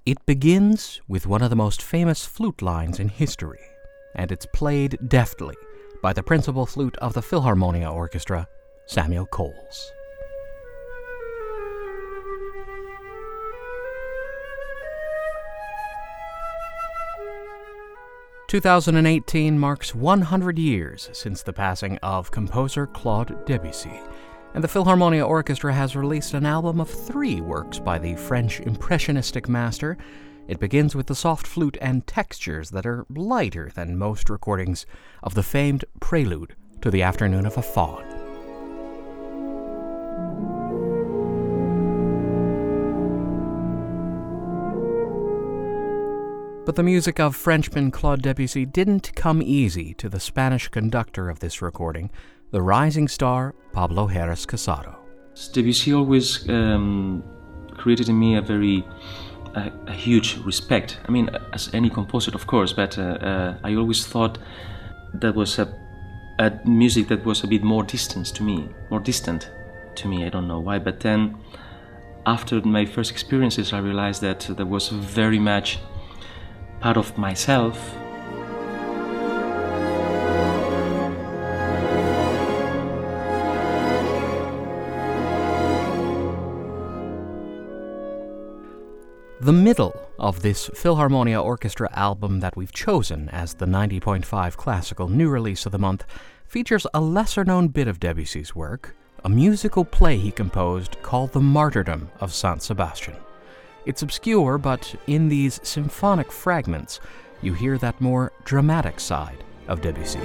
It begins with one of the most famous flute lines in history, and it's played deftly by the principal flute of the Philharmonia Orchestra, Samuel Coles. "2018 marks 100 years since the passing of composer Claude Debussy, and the Philharmonia Orchestra has released an album of 3 works by the French impressionistic master. It begins with the soft flute and textures that are lighter than most recordings of the famed Prelude to the Afternoon of a Faun. But the music of Frenchman Claude Debussy didn't come easy to the Spanish conductor of this recording, the rising star Pablo Heras Casado. Debussy always created in me a huge respect. I mean, as any composer, of course, but I always thought that was a music that was a bit more distant to me. I don't know why, but then after my first experiences, I realized that there was very much part of myself. The middle of this Philharmonia Orchestra album that we've chosen as the 90.5 Classical New Release of the Month features a lesser-known bit of Debussy's work, a musical play he composed called The Martyrdom of Saint Sebastian. It's obscure, but in these symphonic fragments, you hear that more dramatic side of Debussy.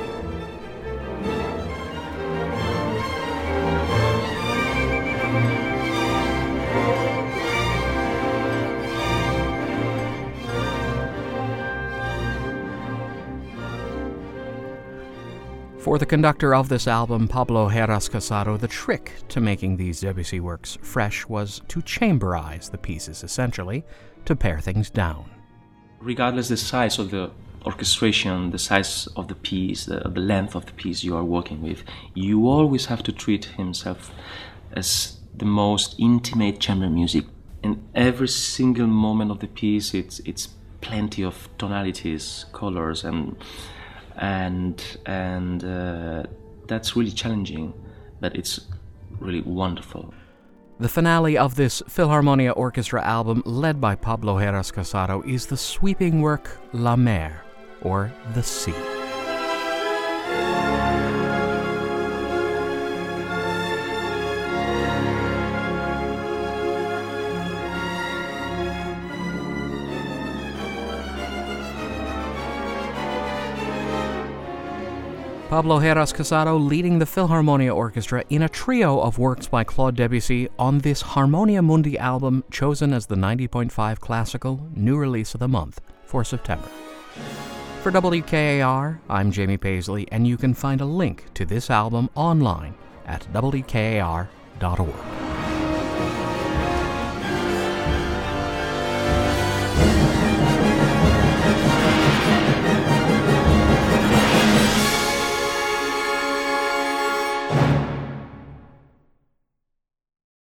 For the conductor of this album, Pablo Heras Casado, the trick to making these Debussy works fresh was to chamberize the pieces, essentially, to pare things down. Regardless the size of the orchestration, the size of the piece, the length of the piece you are working with, you always have to treat himself as the most intimate chamber music. In every single moment of the piece, it's plenty of tonalities, colors, and that's really challenging, but it's really wonderful. The finale of this Philharmonia Orchestra album, led by Pablo Heras Casado, is the sweeping work La Mer, or The Sea. Pablo Heras Casado leading the Philharmonia Orchestra in a trio of works by Claude Debussy on this Harmonia Mundi album chosen as the 90.5 Classical New Release of the Month for September. For WKAR, I'm Jamie Paisley, and you can find a link to this album online at wkar.org.